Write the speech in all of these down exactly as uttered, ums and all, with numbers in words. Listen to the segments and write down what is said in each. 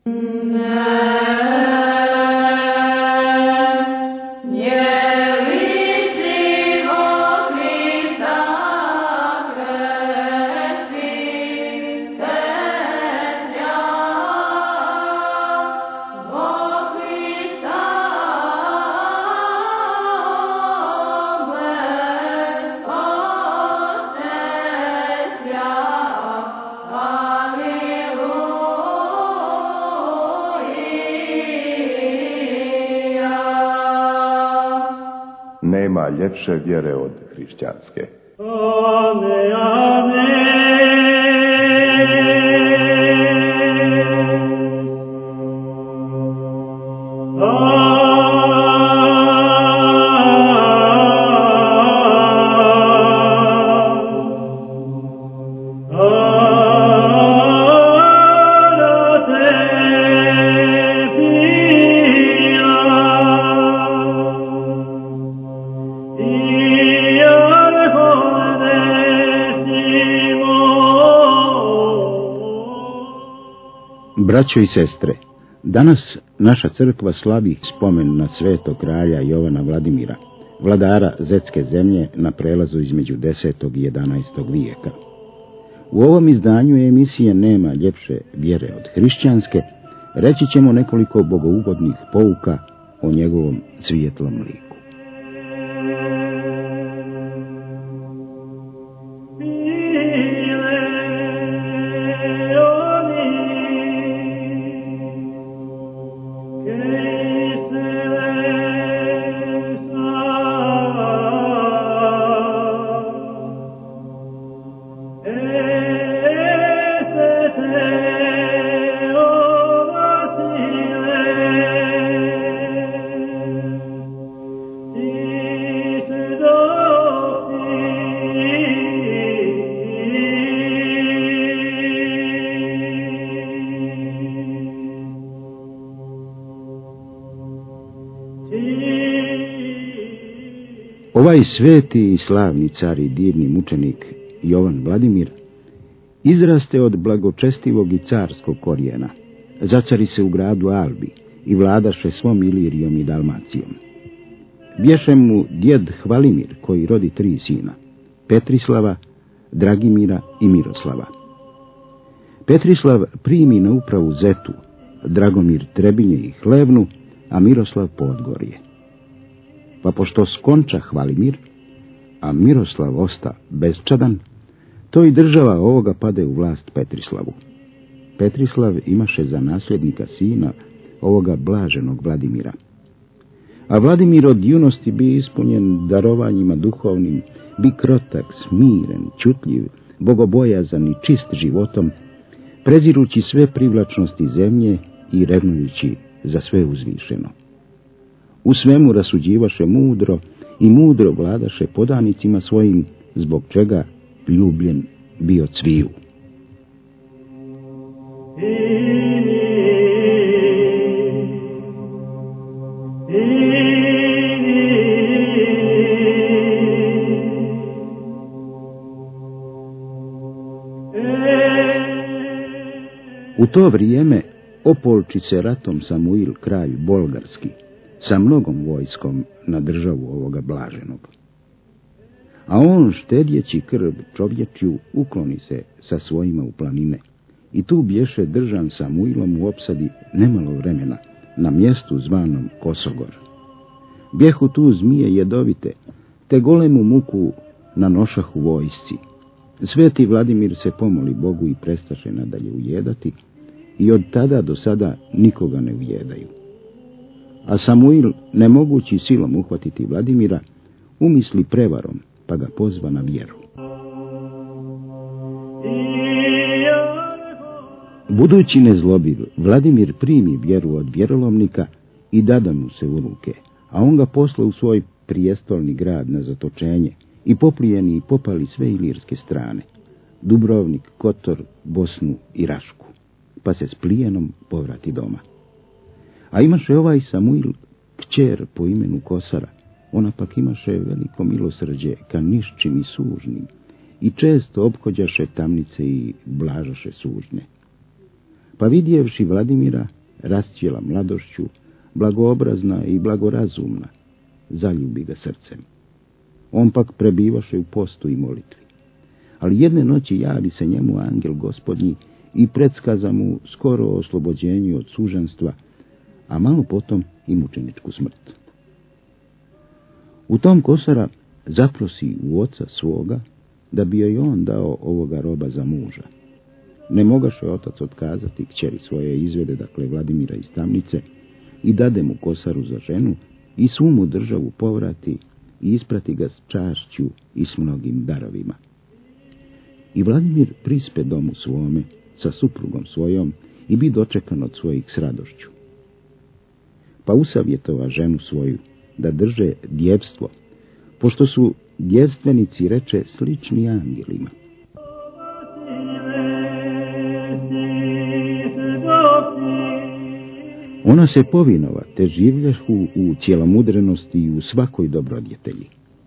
Nema ljepše vjere od hrišćanske. Ame, ame. Braćo i sestre, danas naša crkva slavi spomen na svetog kralja Jovana Vladimira, vladara Zetske zemlje na prelazu između desetog i jedanaestog vijeka. U ovom izdanju emisije Nema ljepše vjere od hrišćanske reći ćemo nekoliko bogougodnih pouka o njegovom svijetlom liku. Ovaj sveti i slavni car i divni mučenik Jovan Vladimir izraste od blagočestivog i carskog korijena, zacari se u gradu Albi i vladaše svom Ilirijom i Dalmacijom. Bješe mu djed Hvalimir koji rodi tri sina, Petrislava, Dragimira i Miroslava. Petrislav primi na upravu Zetu, Dragomir Trebinje i Hlevnu, a Miroslav Podgorje. Pa pošto skonča Hvalimir, a Miroslav osta bezčadan, to i država ovoga pade u vlast Petrislavu. Petrislav imaše za nasljednika sina ovoga blaženog Vladimira. A Vladimir od junosti bi ispunjen darovanjima duhovnim, bi krotak, smiren, čutljiv, bogobojazan i čist životom, prezirući sve privlačnosti zemlje i revnujući za sve uzvišeno. U svemu rasuđivaše mudro i mudro vladaše podanicima svojim, zbog čega ljubljen bio cviju. U to vrijeme opolči se ratom Samuil, kralj Bolgarski, sa mnogom vojskom na državu ovoga blaženog. A on, štedjeći krv čovječju, ukloni se sa svojima u planine i tu bješe držan Samuilom u opsadi nemalo vremena, na mjestu zvanom Kosogor. Bjehu tu zmije jedovite, te golemu muku nanošahu vojsci. Sveti Vladimir se pomoli Bogu i prestaše nadalje ujedati i od tada do sada nikoga ne ujedaju. A Samuil, ne mogući silom uhvatiti Vladimira, umisli prevarom, pa ga pozva na vjeru. Budući nezlobiv, Vladimir primi vjeru od vjerolomnika i dada mu se u ruke, a on ga posla u svoj prijestolni grad na zatočenje i poplijeni i popali sve ilirske strane, Dubrovnik, Kotor, Bosnu i Rašku, pa se s plijenom povrati doma. A imaše ovaj Samuil kćer po imenu Kosara, ona pak imaše veliko milosrđe ka nišćim i sužnim i često ophođaše tamnice i blažaše sužne. Pa vidjevši Vladimira, rascijela mladošću, blagoobrazna i blagorazumna, zaljubi ga srcem. On pak prebivaše u postu i molitvi. Ali jedne noći javi se njemu angel Gospodnji i predskaza mu skoro oslobođenju od suženstva, a malo potom i mučeničku smrt. U tom Kosora zaprosi u oca svoga da bi joj on dao ovoga roba za muža. Ne mogaše otac otkazati kćeri svoje izvede, dakle Vladimira iz tamnice, i dade mu Kosaru za ženu i svu mu državu povrati i isprati ga s čašću i s mnogim darovima. I Vladimir prispe domu svome sa suprugom svojom i bi dočekan od svojih s radošću. Pa usavjetova ženu svoju da drže djevstvo, pošto su djevstvenici, reče, slični angelima. Ona se povinova, te življahu u cjelomudrenosti i u svakoj dobrodjetelji.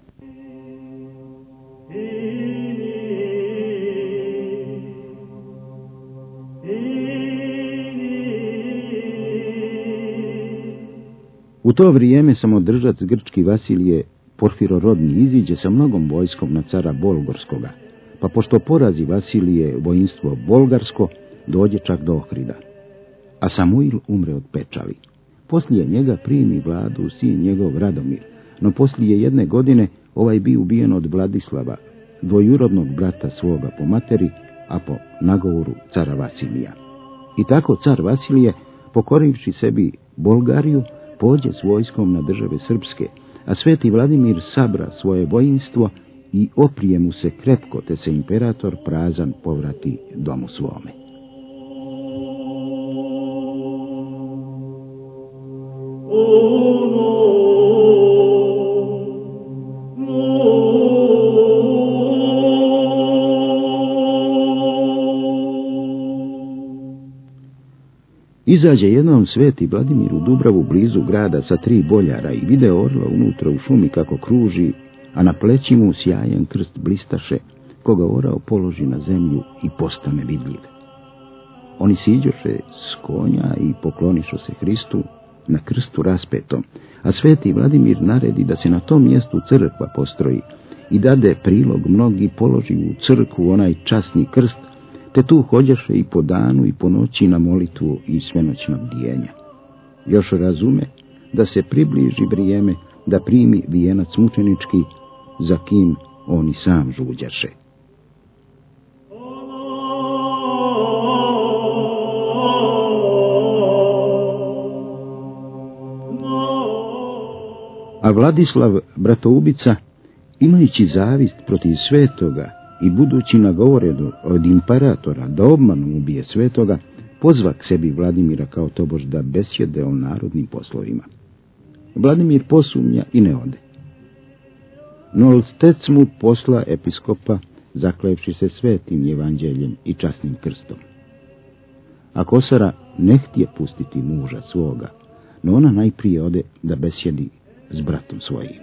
U to vrijeme samodržac grčki Vasilije Porfirorodni iziđe sa mnogom vojskom na cara Bolgorskoga, pa pošto porazi Vasilije vojinstvo bolgarsko, dođe čak do Ohrida. A Samuil umre od pečali. Poslije njega primi vladu sin njegov Radomir, no poslije jedne godine ovaj bi ubijen od Vladislava, dvojurodnog brata svoga po materi, a po nagovoru cara Vasilija. I tako car Vasilije, pokorivši sebi Bolgariju, pođe s vojskom na države srpske, a sveti Vladimir sabra svoje vojinstvo i oprije mu se krepko, te se imperator prazan povrati domu svome. Izađe jednom sveti Vladimir u Dubravu blizu grada sa tri boljara i vide orla unutra u šumi kako kruži, a na pleći mu sjajan krst blistaše, koga orao položi na zemlju i postane vidljiv. Oni siđoše s konja i poklonišo se Hristu na krstu raspetom, a sveti Vladimir naredi da se na tom mjestu crkva postroji i dade prilog mnogi položi u crkvu onaj časni krst, te tu hođaše i po danu i po noći na molitvu i svenoćna bdijenja. Još razume da se približi vrijeme da primi vijenac mučenički, za kim on i sam žuđaše. A Vladislav, bratoubica, imajući zavist protiv svetoga i budući nagovoren od imperatora da obmanom ubije svetoga, pozva k sebi Vladimira kao tobož da besjede o narodnim poslovima. Vladimir posumnja i ne ode. No lstec mu posla episkopa, zaklevši se svetim evanđeljem i časnim krstom. A Kosara ne htje pustiti muža svoga, no ona najprije ode da besjedi s bratom svojim.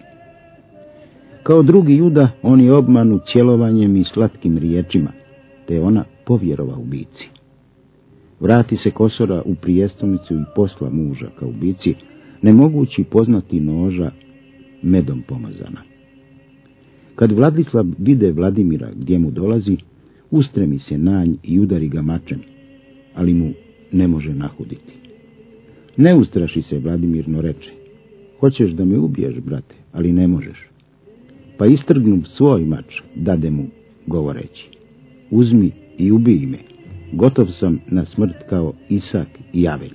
Kao drugi Juda, on je obmanu cjelovanjem i slatkim riječima, te ona povjerova ubici. Vrati se Kosora u prijestolnicu i posla muža kao ubici, ne mogući poznati noža medom pomazana. Kad Vladislav vide Vladimira gdje mu dolazi, ustremi se na nj i udari ga mačem, ali mu ne može nahuditi. Ne ustraši se Vladimir, no reče: hoćeš da me ubiješ, brate, ali ne možeš. Pa istrgnu svoj mač, dade mu, govoreći: uzmi i ubij me, gotov sam na smrt kao Isak i Avelj.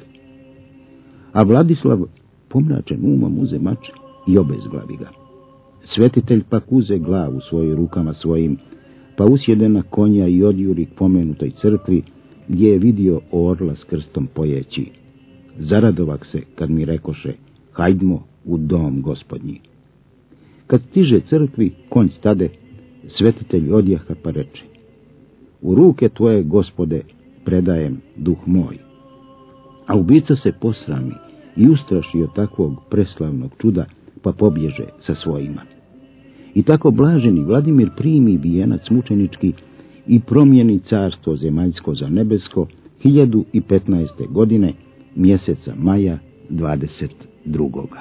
A Vladislav, pomračen umom, uze mač i obezglavi ga. Svetitelj pak uze glavu svojim rukama svojim, pa usjede na konja i odjuri k pomenutoj crkvi, gdje je vidio orla s krstom pojeći. Zaradovak se, kad mi rekoše: hajdmo u dom Gospodnji. Kad stiže crkvi, konj stade, svetitelj odjaha pa reče: u ruke tvoje, Gospode, predajem duh moj. A ubica se posrami i ustraši od takvog preslavnog čuda, pa pobježe sa svojima. I tako blaženi Vladimir primi vijenac mučenički i promijeni carstvo zemaljsko za nebesko hiljadu petnaeste. godine, mjeseca maja dvadeset drugoga.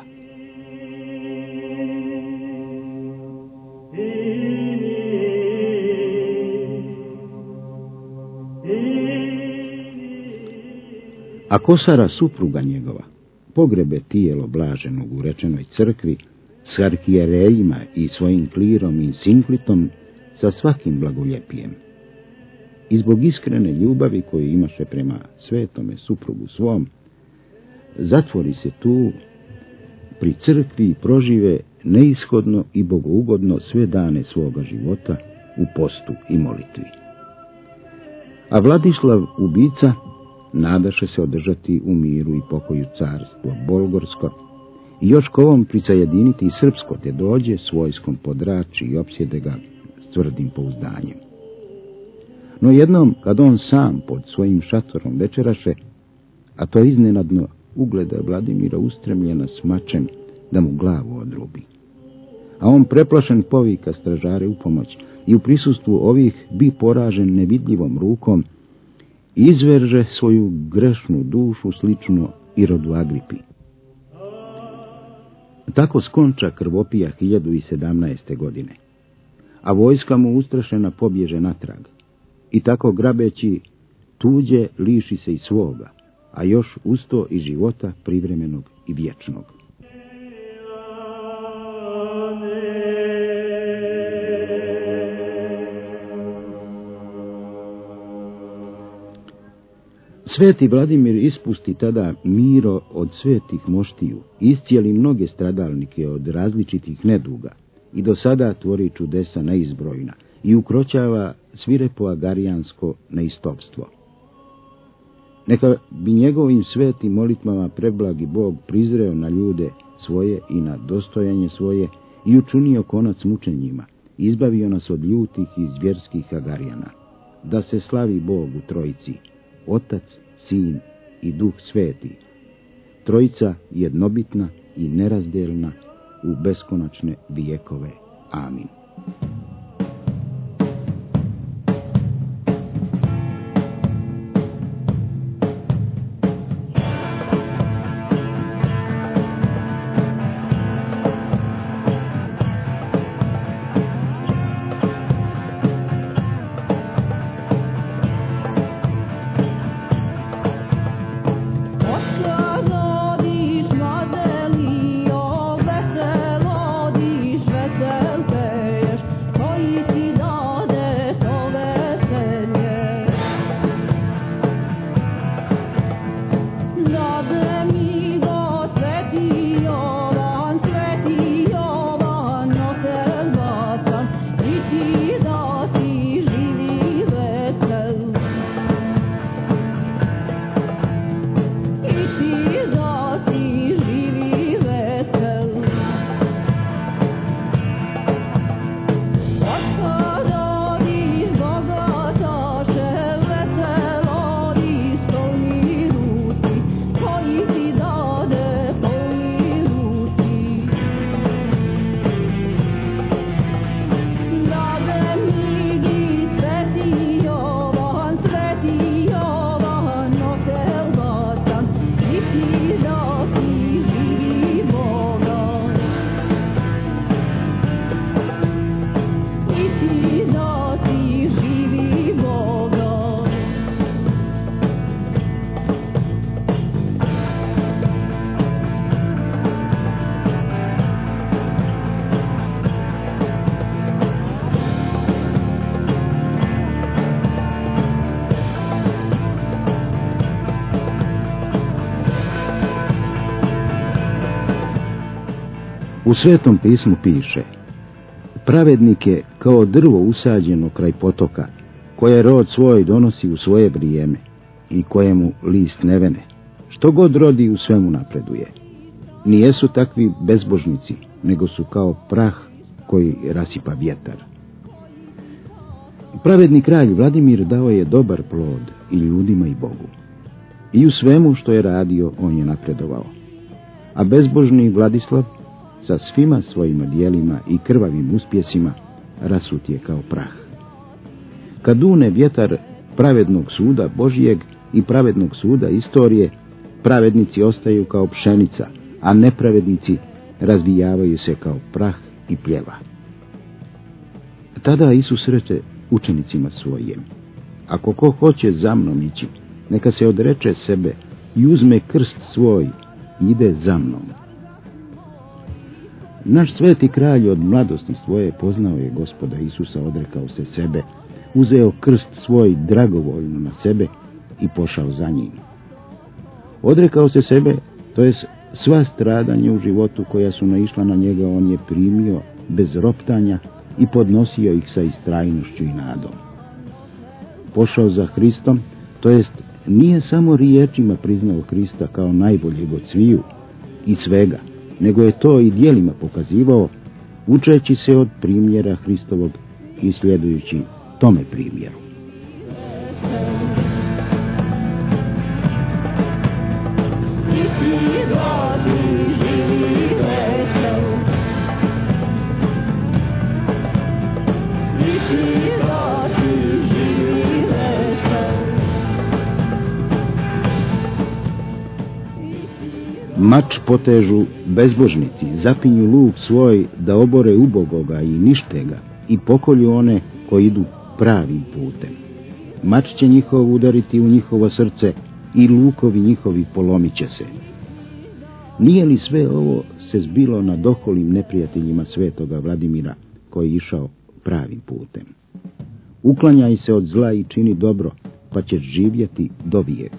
A Kosara, supruga njegova, pogrebe tijelo blaženog u rečenoj crkvi s arhijerejima i svojim klirom i sinklitom sa svakim blagoljepijem. I zbog iskrene ljubavi koju imaše prema svetome suprugu svom, zatvori se tu pri crkvi i prožive neishodno i bogougodno sve dane svoga života u postu i molitvi. A Vladislav ubica nadaše se održati u miru i pokoju carstvo Bolgorsko i još kovom prisajediniti srpsko, te dođe s vojskom podrači i opsjede ga s tvrdim pouzdanjem. No jednom, kad on sam pod svojim šatorom večeraše, a to iznenadno ugleda Vladimira ustremljena s mačem da mu glavu odrubi. A on preplašen povika stražare u pomoć i u prisustvu ovih bi poražen nevidljivom rukom izverže svoju grešnu dušu slično Irodu Agripi. Tako skonča krvopija hiljadu sedamnaeste. godine, a vojska mu ustrašena pobježe natrag. I tako grabeći tuđe liši se i svoga, a još usto i života privremenog i vječnog. Sveti Vladimir ispusti tada miro od svetih moštiju, iscijeli mnoge stradalnike od različitih neduga i do sada tvori čudesa neizbrojna i ukroćava svirepo agarijansko neistopstvo. Neka bi njegovim svetim molitvama preblagi Bog prizreo na ljude svoje i na dostojanje svoje i učinio konac mučenjima, izbavio nas od ljutih i zvjerskih agarijana. Da se slavi Bog u trojici, Otac, Sin i Duh Sveti, trojica jednobitna i nerazdelna u beskonačne vijekove. Amin. U Svetom pismu piše: pravednik je kao drvo usađeno kraj potoka, koje rod svoj donosi u svoje vrijeme i kojemu list ne vene. Što god rodi u svemu napreduje. Nijesu takvi bezbožnici, nego su kao prah koji rasipa vjetar. Pravedni kralj Vladimir dao je dobar plod i ljudima i Bogu. I u svemu što je radio on je napredovao. A bezbožni Vladislav sa svima svojima dijelima i krvavim uspjesima rasut je kao prah. Kad dune vjetar pravednog suda Božijeg, i pravednog suda istorije, pravednici ostaju kao pšenica, a nepravednici razvijavaju se kao prah i pljeva. Tada Isus reče učenicima svojim: ako ko hoće za mnom ići, neka se odreče sebe i uzme krst svoj i ide za mnom. Naš sveti kralj od mladosti svoje poznao je Gospoda Isusa, odrekao se sebe, uzeo krst svoj dragovoljno na sebe i pošao za njim. Odrekao se sebe, to jest sva stradanja u životu koja su naišla na njega, on je primio bez roptanja i podnosio ih sa istrajnošću i nadom. Pošao za Hristom, to jest nije samo riječima priznao Hrista kao najboljeg od sviju i svega, nego je to i djelima pokazivao, učeći se od primjera Hristovog i sljedujući tome primjeru. Mač potežu bezbožnici, zapinju luk svoj da obore ubogoga i nište ga i pokolju one koji idu pravim putem. Mač će njihov udariti u njihovo srce i lukovi njihovi polomit će se. Nije li sve ovo se zbilo nad oholim neprijateljima svetoga Vladimira koji je išao pravim putem? Uklanjaj se od zla i čini dobro, pa ćeš živjeti do vijeka.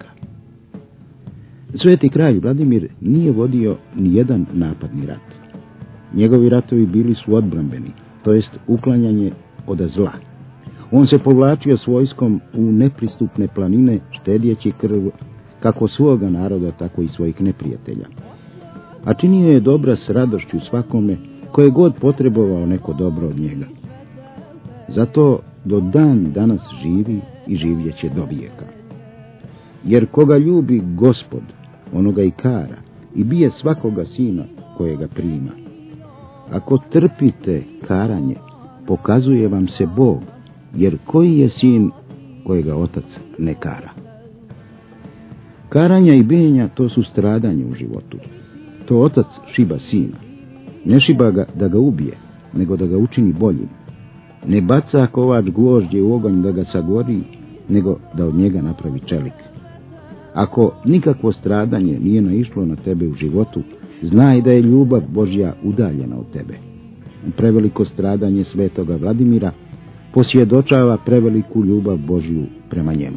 Sveti kralj Vladimir nije vodio ni jedan napadni rat. Njegovi ratovi bili su odbrambeni, to jest uklanjanje od zla. On se povlačio s vojskom u nepristupne planine, štedjeći krv kako svoga naroda, tako i svojih neprijatelja. A činio je dobra s radošću svakome koje god potrebovao neko dobro od njega. Zato do dan danas živi i živjet će do vijeka. Jer koga ljubi Gospod, onoga i kara i bije svakoga sina kojega prima. Ako trpite karanje, pokazuje vam se Bog, jer koji je sin kojega otac ne kara? Karanja i bijenja, to su stradanje u životu. To otac šiba sina. Ne šiba ga da ga ubije, nego da ga učini boljim. Ne baca kovač gvožđe u oganj da ga sagori, nego da od njega napravi čelik. Ako nikakvo stradanje nije naišlo na tebe u životu, znaj da je ljubav Božja udaljena od tebe. Preveliko stradanje svetoga Vladimira posvjedočava preveliku ljubav Božju prema njemu.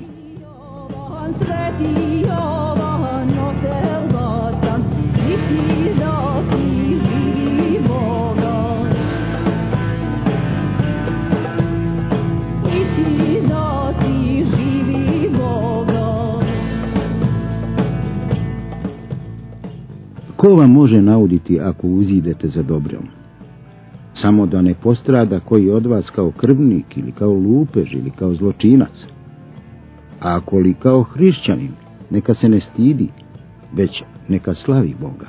Ko vam može nauditi ako uzidete za dobrom? Samo da ne postrada koji od vas kao krvnik ili kao lupež ili kao zločinac. A ako li kao hrišćanin, neka se ne stidi, već neka slavi Boga.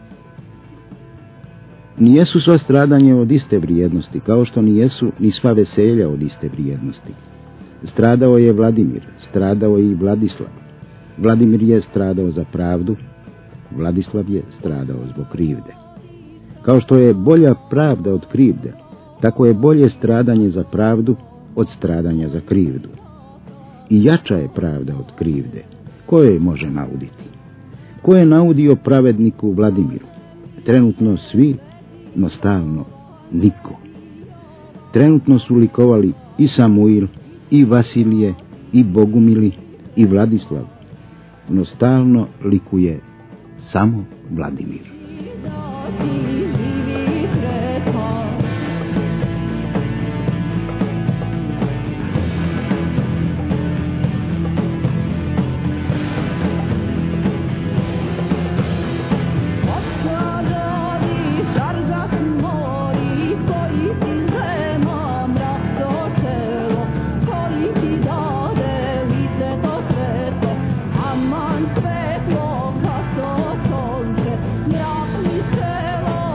Nijesu sva stradanja od iste vrijednosti, kao što nijesu ni sva veselja od iste vrijednosti. Stradao je Vladimir, stradao je i Vladislav. Vladimir je stradao za pravdu, Vladislav je stradao zbog krivde. Kao što je bolja pravda od krivde, tako je bolje stradanje za pravdu od stradanja za krivdu. I jača je pravda od krivde. Ko je može nauditi? Ko je naudio pravedniku Vladimiru? Trenutno svi, no stalno niko. Trenutno su likovali i Samuil, i Vasilije, i Bogumili, i Vladislav, no stalno likuje samo Vladimir. Aman svetlo kaso sonce, mrak mi selo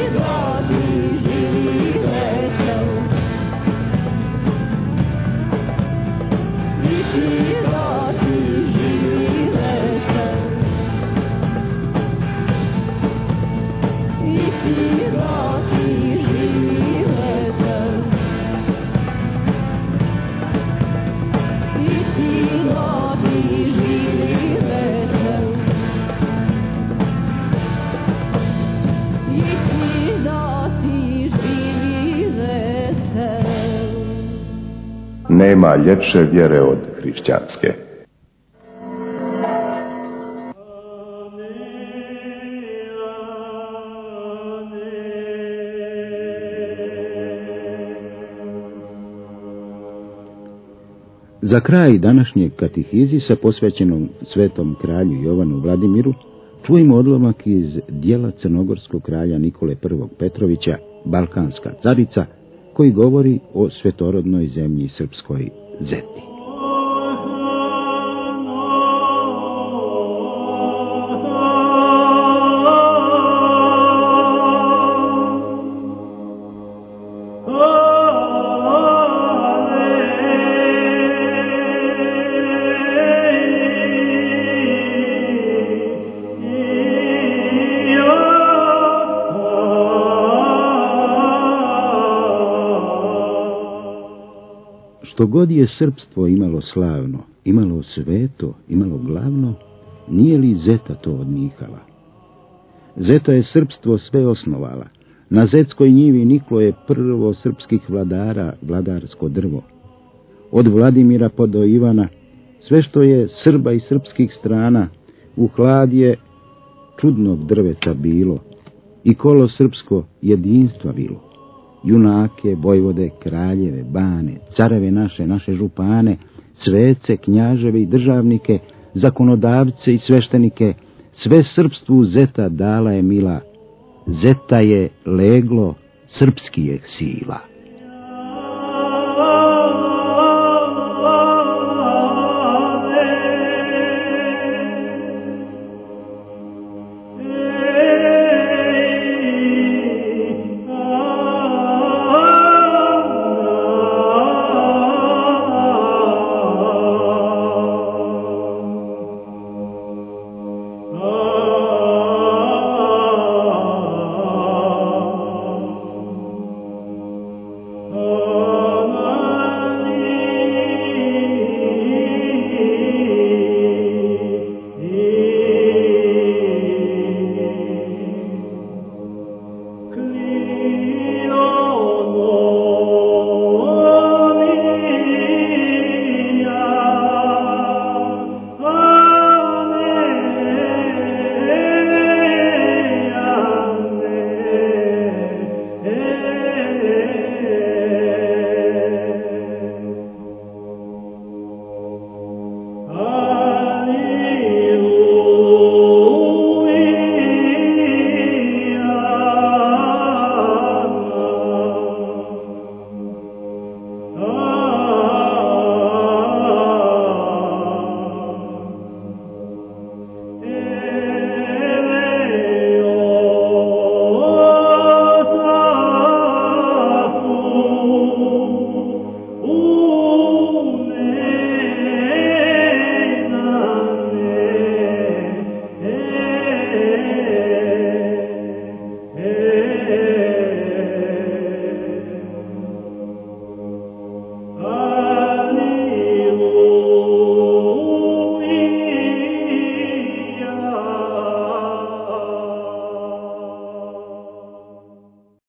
Nema ljepše vjere od hrišćanske. Za kraj današnjeg katehizisa posvećenom svetom kralju Jovanu Vladimiru čujemo odlomak iz djela crnogorskog kralja Nikole prvog Petrovića, Balkanska carica, koji govori o svetorodnoj zemlji srpskoj Zeti. Što god je srpstvo imalo slavno, imalo sveto, imalo glavno, nije li Zeta to odnihala? Zeta je srpstvo sve osnovala. Na zetskoj njivi niklo je prvo srpskih vladara, vladarsko drvo. Od Vladimira pa do Ivana, sve što je Srba i srpskih strana, u hlad je čudnog drveta bilo i kolo srpsko jedinstva bilo. Junake, vojvode, kraljeve, bane, careve naše, naše župane, svece, knjaževe i državnike, zakonodavce i sveštenike, sve srpstvu Zeta dala je mila. Zeta je leglo srpskijeg sila.